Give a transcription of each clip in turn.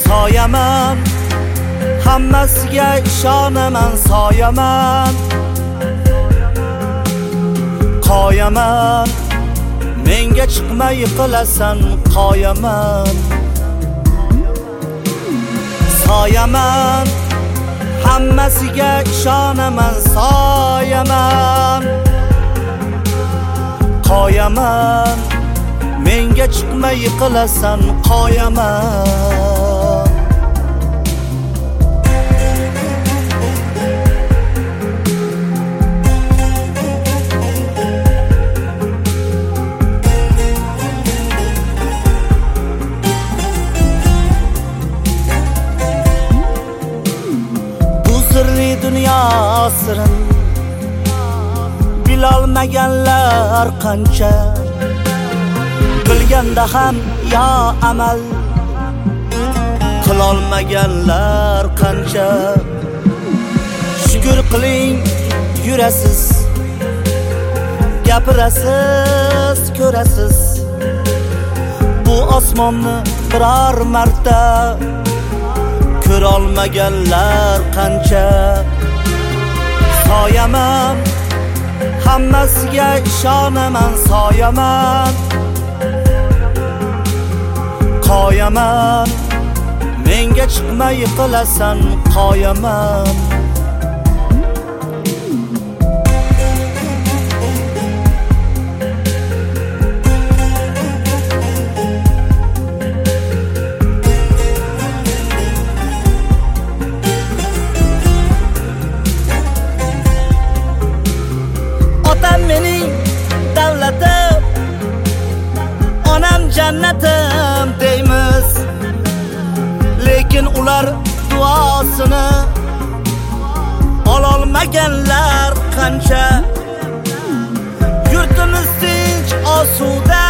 Soyaman, hammasiga ishonaman. Soyaman, qoyaman, menga chiqma yiqilasan. Qoyaman, soyaman, hammasiga ishonaman. Soyaman, qoyaman, menga chiqma yiqilasan. Qoyaman, bu sirli dunyo sirin bilolmaganlar qancha. Bilganda ham yo amal qilolmaganlar qancha. Shukr qiling, yurasiz, gapirasiz, ko'rasiz. Bu osmonni biror marta ko'rolmaganlar qancha. Soyaman, hammasiga ishonaman. Soyaman, qoyaman, menga chiqma yiqilasan. Qoyaman, otam mening davlatim, onam jannatim deymiz. Lekin ular duosini ololmaganlar qancha. Yurtimiz tinch osuda,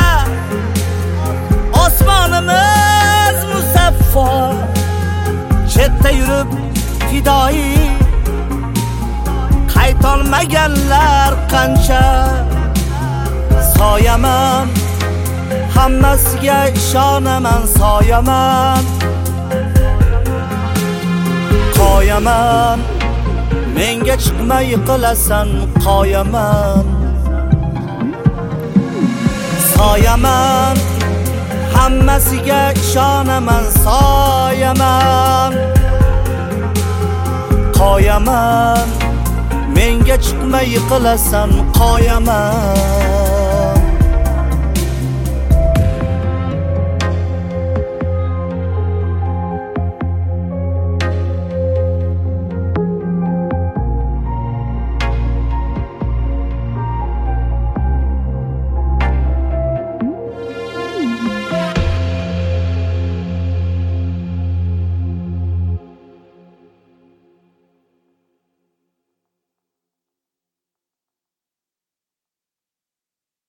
osmonimiz musaffo. Chetda yurib fidoi qaytolmaganlar qancha. Soyaman, hammasiga ishonaman. Soyaman, qoyaman, menga chiqma yiqilasan. Qoyaman, soyaman, hammasiga ishonaman. Soyaman, qoyaman, menga chiqma yiqilasan. Qoyaman.